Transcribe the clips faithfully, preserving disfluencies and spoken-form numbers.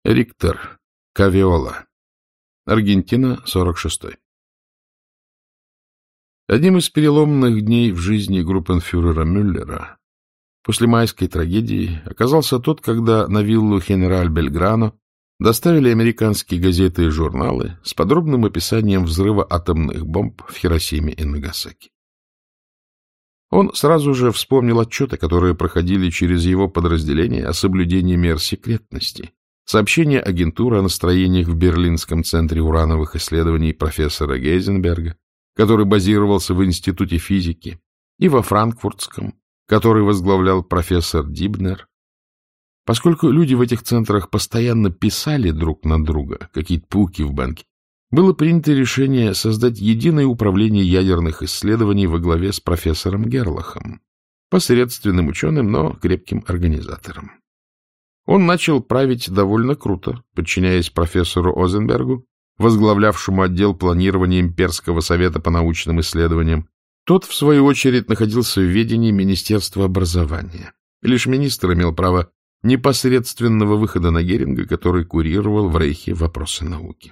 Рихтер, Кавиола. Аргентина, сорок шестой. Одним из переломных дней в жизни группенфюрера Мюллера после майской трагедии оказался тот, когда на виллу Хенераль Бельграно доставили американские газеты и журналы с подробным описанием взрыва атомных бомб в Хиросиме и Нагасаки. Он сразу же вспомнил отчеты, которые проходили через его подразделение о соблюдении мер секретности, сообщения агентуры о настроениях в Берлинском центре урановых исследований профессора Гейзенберга, который базировался в Институте физики, и во Франкфуртском, который возглавлял профессор Дибнер. Поскольку люди в этих центрах постоянно писали друг на друга, какие-то пауки в банке, было принято решение создать единое управление ядерных исследований во главе с профессором Герлахом, посредственным ученым, но крепким организатором. Он начал править довольно круто, подчиняясь профессору Озенбергу, возглавлявшему отдел планирования Имперского совета по научным исследованиям. Тот, в свою очередь, находился в ведении Министерства образования. Лишь министр имел право непосредственного выхода на Геринга, который курировал в Рейхе вопросы науки.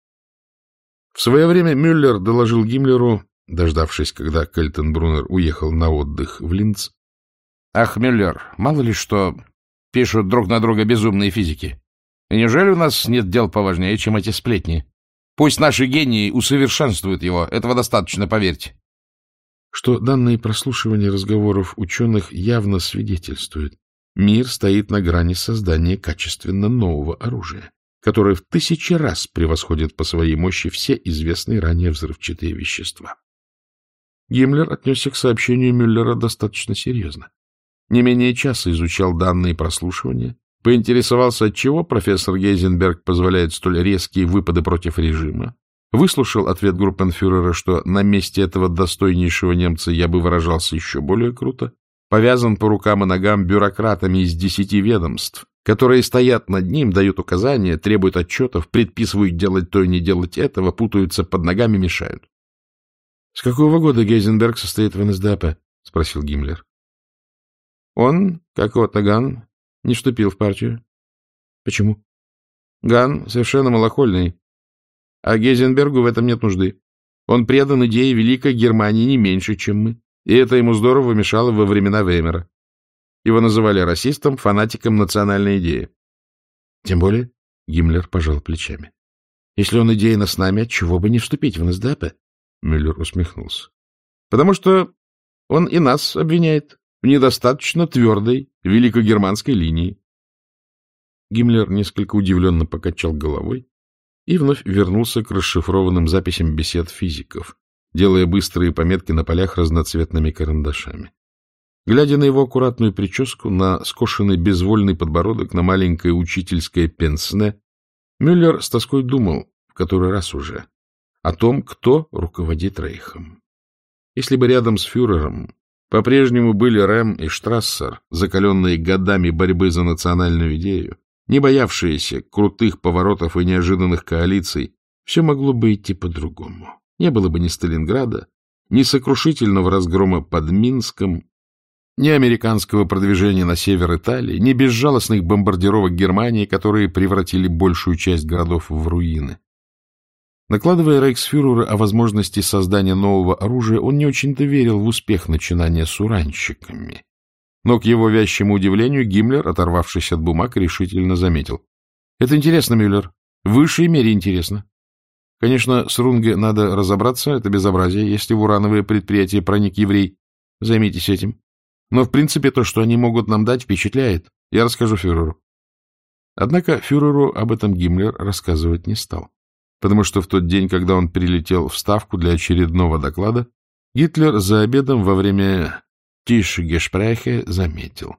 В свое время Мюллер доложил Гиммлеру, дождавшись, когда Кальтенбруннер уехал на отдых в Линц: «Ах, Мюллер, мало ли что пишут друг на друга безумные физики. И неужели у нас нет дел поважнее, чем эти сплетни? Пусть наши гении усовершенствуют его, этого достаточно, поверьте». Что данные прослушивания разговоров ученых явно свидетельствуют: мир стоит на грани создания качественно нового оружия, которое в тысячи раз превосходит по своей мощи все известные ранее взрывчатые вещества. Гиммлер отнесся к сообщению Мюллера достаточно серьезно. Не менее часа изучал данные прослушивания, поинтересовался, отчего профессор Гейзенберг позволяет столь резкие выпады против режима, выслушал ответ группенфюрера, что на месте этого достойнейшего немца я бы выражался еще более круто, повязан по рукам и ногам бюрократами из десяти ведомств, которые стоят над ним, дают указания, требуют отчетов, предписывают делать то и не делать этого, путаются под ногами, мешают. — С какого года Гейзенберг состоит в эн эс дэ а пэ? — спросил Гиммлер. — Он, как Отто Ган, не вступил в партию. — Почему? — Ган совершенно малохольный, а Гейзенбергу в этом нет нужды. Он предан идее Великой Германии не меньше, чем мы, и это ему здорово мешало во времена Веймара. Его называли расистом, фанатиком национальной идеи. — Тем более, — Гиммлер пожал плечами, — если он идейно с нами, отчего бы не вступить в эн эс дэ а пэ? Мюллер усмехнулся. — Потому что он и нас обвиняет в недостаточно твердой великогерманской линии. Гиммлер несколько удивленно покачал головой и вновь вернулся к расшифрованным записям бесед физиков, делая быстрые пометки на полях разноцветными карандашами. Глядя на его аккуратную прическу, на скошенный безвольный подбородок, на маленькое учительское пенсне, Мюллер с тоской думал, в который раз уже, о том, кто руководит Рейхом. Если бы рядом с фюрером по-прежнему были Рэм и Штрассер, закаленные годами борьбы за национальную идею, не боявшиеся крутых поворотов и неожиданных коалиций, все могло бы идти по-другому. Не было бы ни Сталинграда, ни сокрушительного разгрома под Минском, ни американского продвижения на север Италии, ни безжалостных бомбардировок Германии, которые превратили большую часть городов в руины. Накладывая рейхсфюрера о возможности создания нового оружия, он не очень-то верил в успех начинания с уранщиками. Но, к его вящему удивлению, Гиммлер, оторвавшись от бумаг, решительно заметил: — Это интересно, Мюллер, в высшей мере интересно. Конечно, с Рунге надо разобраться, это безобразие, если в урановое предприятие проник еврей. Займитесь этим. Но, в принципе, то, что они могут нам дать, впечатляет. Я расскажу фюреру. Однако фюреру об этом Гиммлер рассказывать не стал, потому что в тот день, когда он прилетел в Ставку для очередного доклада, Гитлер за обедом во время Тиш-Гешпрехе заметил: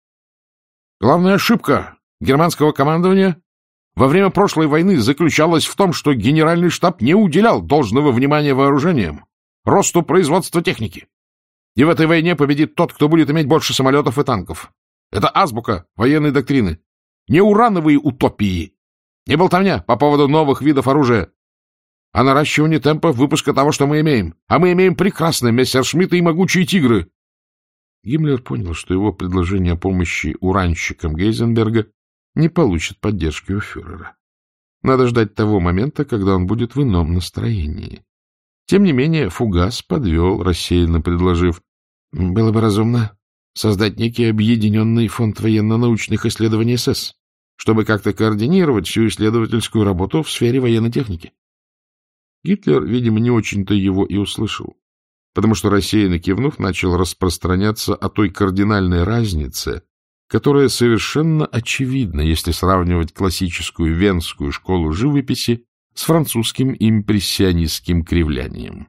главная ошибка германского командования во время прошлой войны заключалась в том, что генеральный штаб не уделял должного внимания вооружениям, росту производства техники. И в этой войне победит тот, кто будет иметь больше самолетов и танков. Это азбука военной доктрины. Не урановые утопии, не болтовня по поводу новых видов оружия, а наращивание темпов выпуска того, что мы имеем. А мы имеем прекрасные мессершмитты и могучие тигры. Гиммлер понял, что его предложение о помощи уранщикам Гейзенберга не получит поддержки у фюрера. Надо ждать того момента, когда он будет в ином настроении. Тем не менее, Фугас подвел, рассеянно предложив: было бы разумно создать некий объединенный фонд военно-научных исследований СС, чтобы как-то координировать всю исследовательскую работу в сфере военной техники. Гитлер, видимо, не очень-то его и услышал, потому что, рассеянно кивнув, начал распространяться о той кардинальной разнице, которая совершенно очевидна, если сравнивать классическую венскую школу живописи с французским импрессионистским кривлянием.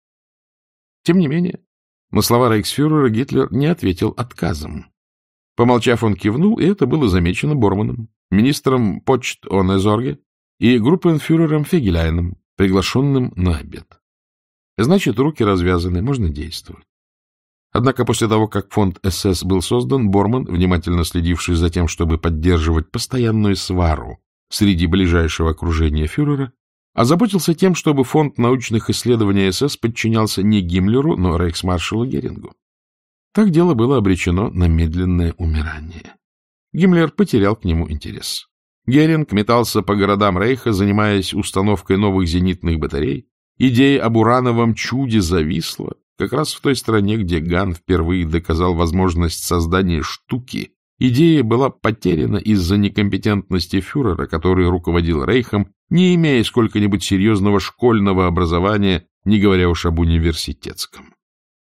Тем не менее, на слова рейхсфюрера Гитлер не ответил отказом. Помолчав, он кивнул, и это было замечено Борманом, министром почт Онезорге и группенфюрером Фегеляйном, приглашенным на обед. Значит, руки развязаны, можно действовать. Однако после того, как фонд СС был создан, Борман, внимательно следивший за тем, чтобы поддерживать постоянную свару среди ближайшего окружения фюрера, озаботился тем, чтобы фонд научных исследований СС подчинялся не Гиммлеру, но рейхсмаршалу Герингу. Так дело было обречено на медленное умирание. Гиммлер потерял к нему интерес. Геринг метался по городам Рейха, занимаясь установкой новых зенитных батарей. Идея об урановом чуде зависла как раз в той стране, где Ган впервые доказал возможность создания штуки. Идея была потеряна из-за некомпетентности фюрера, который руководил Рейхом, не имея сколько-нибудь серьезного школьного образования, не говоря уж об университетском.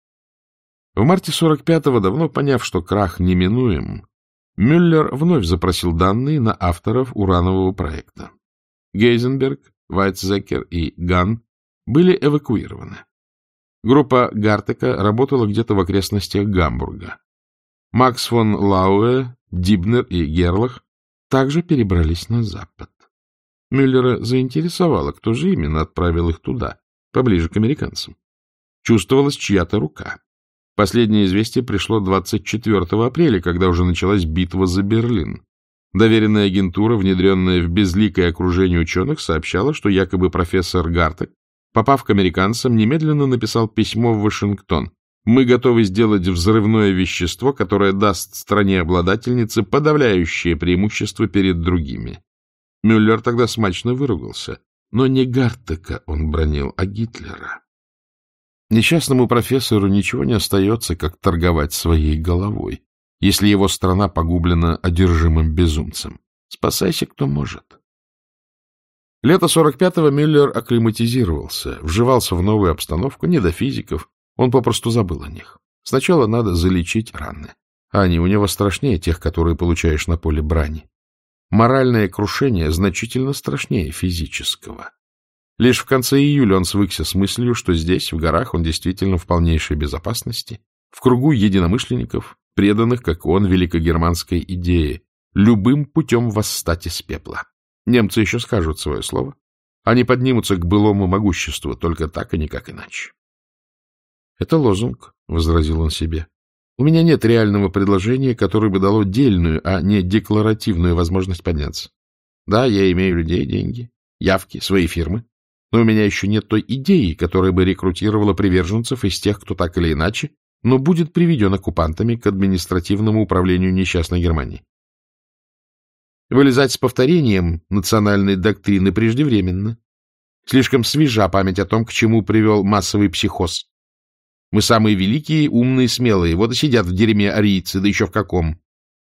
В марте сорок пятого, давно поняв, что крах неминуем, Мюллер вновь запросил данные на авторов уранового проекта. Гейзенберг, Вайцзекер и Ган были эвакуированы. Группа Гартека работала где-то в окрестностях Гамбурга. Макс фон Лауэ, Дибнер и Герлах также перебрались на запад. Мюллера заинтересовало, кто же именно отправил их туда, поближе к американцам. Чувствовалась чья-то рука. Последнее известие пришло двадцать четвёртого апреля, когда уже началась битва за Берлин. Доверенная агентура, внедренная в безликое окружение ученых, сообщала, что якобы профессор Гартек, попав к американцам, немедленно написал письмо в Вашингтон. «Мы готовы сделать взрывное вещество, которое даст стране-обладательнице подавляющее преимущество перед другими». Мюллер тогда смачно выругался, но не Гартека он бранил, а Гитлера. Несчастному профессору ничего не остается, как торговать своей головой, если его страна погублена одержимым безумцем. Спасайся, кто может. Лето сорок пятого Мюллер акклиматизировался, вживался в новую обстановку, не до физиков, он попросту забыл о них. Сначала надо залечить раны, а они у него страшнее тех, которые получаешь на поле брани. Моральное крушение значительно страшнее физического. Лишь в конце июля он свыкся с мыслью, что здесь, в горах, он действительно в полнейшей безопасности, в кругу единомышленников, преданных, как он, великогерманской идее, любым путем восстать из пепла. Немцы еще скажут свое слово. Они поднимутся к былому могуществу, только так и никак иначе. — Это лозунг, — возразил он себе. — У меня нет реального предложения, которое бы дало дельную, а не декларативную возможность подняться. Да, я имею людей, деньги, явки, свои фирмы. Но у меня еще нет той идеи, которая бы рекрутировала приверженцев из тех, кто так или иначе, но будет приведен оккупантами к административному управлению несчастной Германии. Вылезать с повторением национальной доктрины преждевременно. Слишком свежа память о том, к чему привел массовый психоз. Мы самые великие, умные, смелые, вот и сидят в дерьме арийцы, да еще в каком.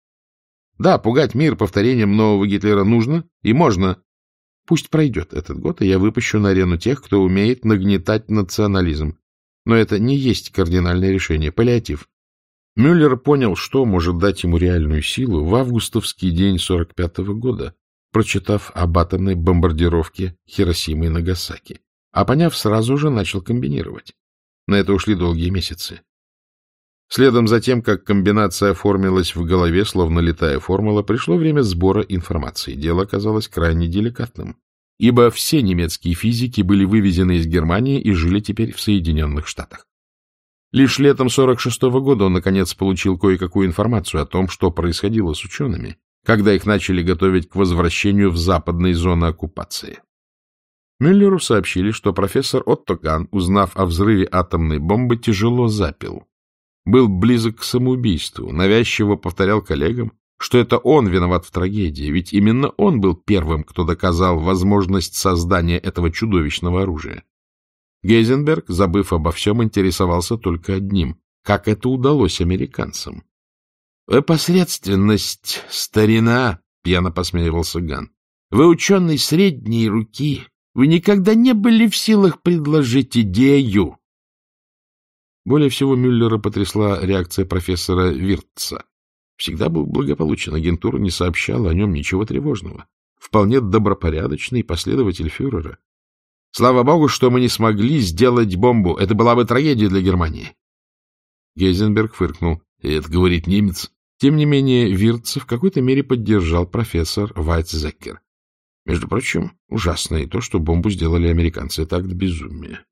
Да, пугать мир повторением нового Гитлера нужно и можно. Пусть пройдет этот год, и я выпущу на арену тех, кто умеет нагнетать национализм. Но это не есть кардинальное решение, паллиатив. Мюллер понял, что может дать ему реальную силу в августовский день сорок пятого года, прочитав об атомной бомбардировке Хиросимы и Нагасаки. А поняв, сразу же начал комбинировать. На это ушли долгие месяцы. Следом за тем, как комбинация оформилась в голове, словно летая формула, пришло время сбора информации. Дело оказалось крайне деликатным, ибо все немецкие физики были вывезены из Германии и жили теперь в Соединенных Штатах. Лишь летом сорок шестого года он, наконец, получил кое-какую информацию о том, что происходило с учеными, когда их начали готовить к возвращению в западные зоны оккупации. Мюллеру сообщили, что профессор Отто Ган, узнав о взрыве атомной бомбы, тяжело запил. Был близок к самоубийству, навязчиво повторял коллегам, что это он виноват в трагедии, ведь именно он был первым, кто доказал возможность создания этого чудовищного оружия. Гейзенберг, забыв обо всем, интересовался только одним — как это удалось американцам. — Посредственность, старина, — пьяно посмеивался Ган. — Вы ученый средней руки. Вы никогда не были в силах предложить идею. Более всего Мюллера потрясла реакция профессора Виртца. Всегда был благополучен, агентура не сообщала о нем ничего тревожного. Вполне добропорядочный последователь фюрера. Слава богу, что мы не смогли сделать бомбу. Это была бы трагедия для Германии. Гейзенберг фыркнул. И это говорит немец. Тем не менее, Виртца в какой-то мере поддержал профессор Вайцзекер. Между прочим, ужасно и то, что бомбу сделали американцы. Это акт безумия.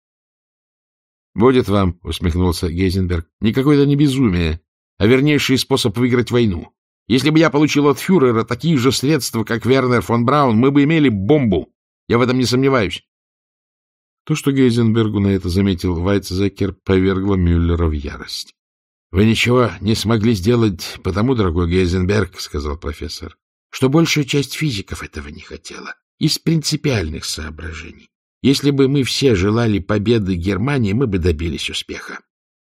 — Будет вам, — усмехнулся Гейзенберг, — никакое это не безумие, а вернейший способ выиграть войну. Если бы я получил от фюрера такие же средства, как Вернер фон Браун, мы бы имели бомбу. Я в этом не сомневаюсь. То, что Гейзенбергу на это заметил Вайцзекер, повергло Мюллера в ярость. — Вы ничего не смогли сделать потому, дорогой Гейзенберг, — сказал профессор, — что большая часть физиков этого не хотела, из принципиальных соображений. Если бы мы все желали победы Германии, мы бы добились успеха.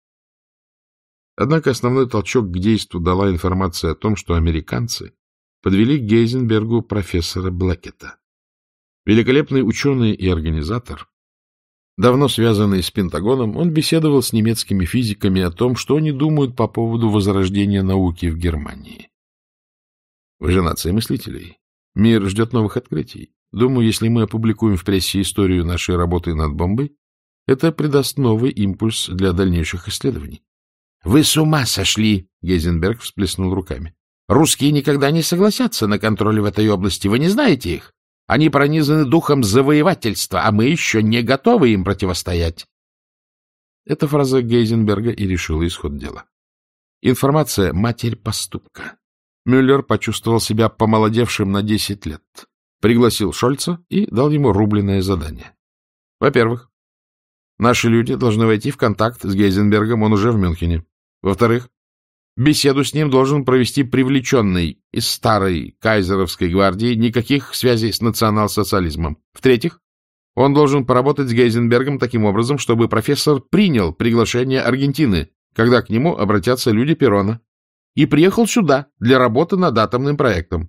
Однако основной толчок к действу дала информация о том, что американцы подвели к Гейзенбергу профессора Блэкета. Великолепный ученый и организатор, давно связанный с Пентагоном, он беседовал с немецкими физиками о том, что они думают по поводу возрождения науки в Германии. Вы же нация мыслителей. Мир ждет новых открытий. Думаю, если мы опубликуем в прессе историю нашей работы над бомбой, это придаст новый импульс для дальнейших исследований. — Вы с ума сошли! — Гейзенберг всплеснул руками. — Русские никогда не согласятся на контроль в этой области. Вы не знаете их? Они пронизаны духом завоевательства, а мы еще не готовы им противостоять. Эта фраза Гейзенберга и решила исход дела. Информация — матерь поступка. Мюллер почувствовал себя помолодевшим на десять лет. Пригласил Шольца и дал ему рубленное задание. Во-первых, наши люди должны войти в контакт с Гейзенбергом, он уже в Мюнхене. Во-вторых, беседу с ним должен провести привлеченный из старой кайзеровской гвардии, никаких связей с национал-социализмом. В-третьих, он должен поработать с Гейзенбергом таким образом, чтобы профессор принял приглашение Аргентины, когда к нему обратятся люди Перона, и приехал сюда для работы над атомным проектом.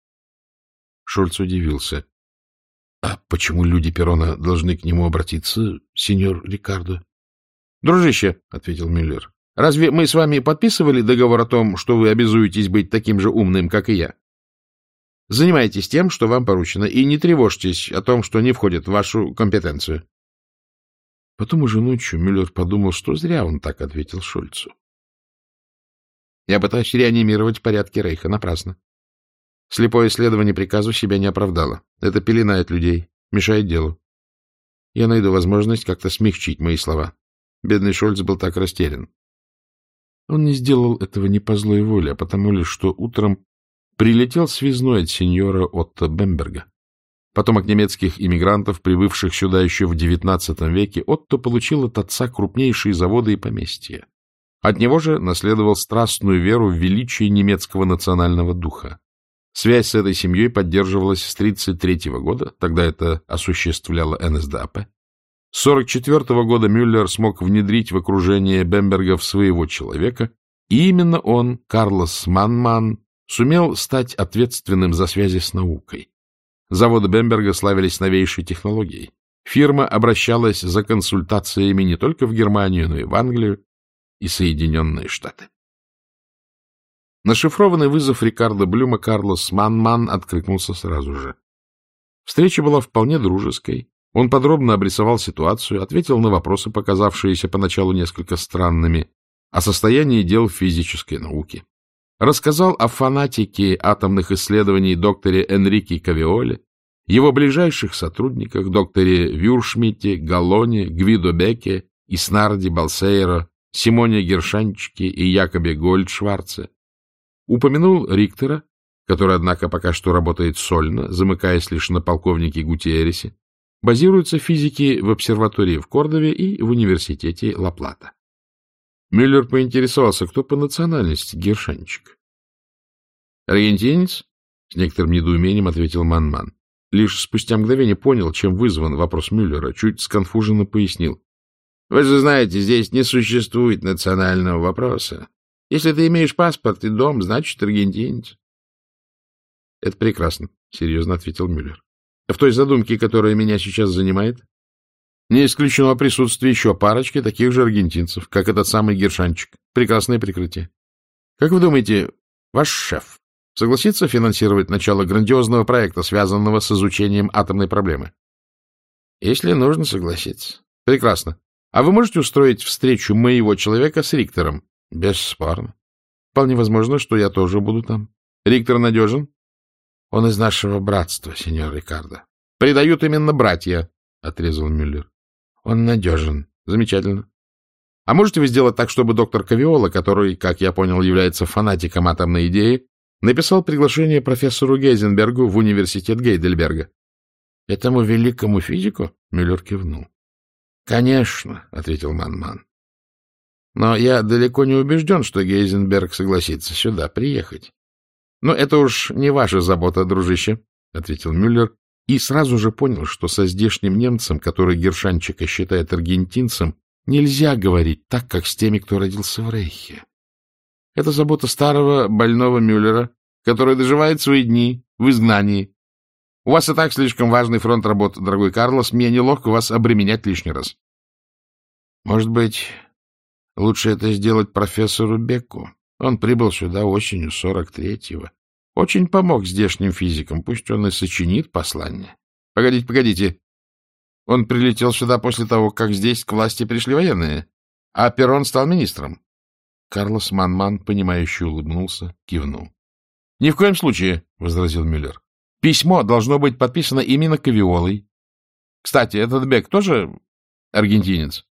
Шольц удивился. — А почему люди Перона должны к нему обратиться, сеньор Рикардо? — Дружище, — ответил Мюллер, — разве мы с вами подписывали договор о том, что вы обязуетесь быть таким же умным, как и я? Занимайтесь тем, что вам поручено, и не тревожьтесь о том, что не входит в вашу компетенцию. Потом уже ночью Мюллер подумал, что зря он так ответил Шольцу. — Я пытаюсь реанимировать порядки Рейха. Напрасно. Слепое исследование приказу себя не оправдало. Это пеленает людей, мешает делу. Я найду возможность как-то смягчить мои слова. Бедный Шольц был так растерян. Он не сделал этого не по злой воле, а потому лишь, что утром прилетел связной от сеньора Отто Бемберга. Потомок немецких иммигрантов, прибывших сюда еще в девятнадцатом веке, Отто получил от отца крупнейшие заводы и поместья. От него же наследовал страстную веру в величие немецкого национального духа. Связь с этой семьей поддерживалась с тридцать третьего года, тогда это осуществляла эн эс дэ а пэ. С сорок четвертого года Мюллер смог внедрить в окружение Бембергов своего человека, и именно он, Карлос Маннман, сумел стать ответственным за связи с наукой. Заводы Бемберга славились новейшей технологией. Фирма обращалась за консультациями не только в Германию, но и в Англию и Соединенные Штаты. На шифрованный вызов Рикардо Блюма Карлос Маннман откликнулся сразу же. Встреча была вполне дружеской. Он подробно обрисовал ситуацию, ответил на вопросы, показавшиеся поначалу несколько странными, о состоянии дел в физической науке. Рассказал о фанатике атомных исследований докторе Энрике Кавиоле, его ближайших сотрудниках докторе Вюршмите, Галлоне, Гвидо Беке, Иснарди Балсейро, Симоне Гершанчике и Якобе Гольдшварце. Упомянул Рихтера, который, однако, пока что работает сольно, замыкаясь лишь на полковнике Гутиерресе, базируются физики в обсерватории в Кордове и в университете Ла-Плата. Мюллер поинтересовался, кто по национальности Гершанчик. — Аргентинец? — с некоторым недоумением ответил Ман-Ман. Лишь спустя мгновение понял, чем вызван вопрос Мюллера, чуть сконфуженно пояснил. — Вы же знаете, здесь не существует национального вопроса. Если ты имеешь паспорт и дом, значит, аргентинец. — Это прекрасно, — серьезно ответил Мюллер. — В той задумке, которая меня сейчас занимает, не исключено присутствие еще парочки таких же аргентинцев, как этот самый Гершанчик. Прекрасное прикрытие. Как вы думаете, ваш шеф согласится финансировать начало грандиозного проекта, связанного с изучением атомной проблемы? Если нужно, согласиться. Прекрасно. А вы можете устроить встречу моего человека с Риктором? Бесспорно. Вполне возможно, что я тоже буду там. Риктор надежен? Он из нашего братства, сеньор Рикардо. Предают именно братья, — отрезал Мюллер. Он надежен. Замечательно. А можете вы сделать так, чтобы доктор Кавиола, который, как я понял, является фанатиком атомной идеи, написал приглашение профессору Гейзенбергу в университет Гейдельберга? — Этому великому физику? — Мюллер кивнул. — Конечно, — ответил Ман-Ман. — Но я далеко не убежден, что Гейзенберг согласится сюда приехать. — Но это уж не ваша забота, дружище, — ответил Мюллер, и сразу же понял, что со здешним немцем, который Гершанчика считает аргентинцем, нельзя говорить так, как с теми, кто родился в Рейхе. Это забота старого больного Мюллера, который доживает свои дни в изгнании. У вас и так слишком важный фронт работ, дорогой Карлос, мне неловко вас обременять лишний раз. Может быть, лучше это сделать профессору Беку. Он прибыл сюда осенью сорок третьего. Очень помог здешним физикам, пусть он и сочинит послание. Погодите, погодите. Он прилетел сюда после того, как здесь к власти пришли военные, а Перрон стал министром. Карлос Ман-Ман, понимающе улыбнулся, кивнул. — Ни в коем случае, — возразил Мюллер. — Письмо должно быть подписано именно Кавиолой. Кстати, этот Бек тоже аргентинец?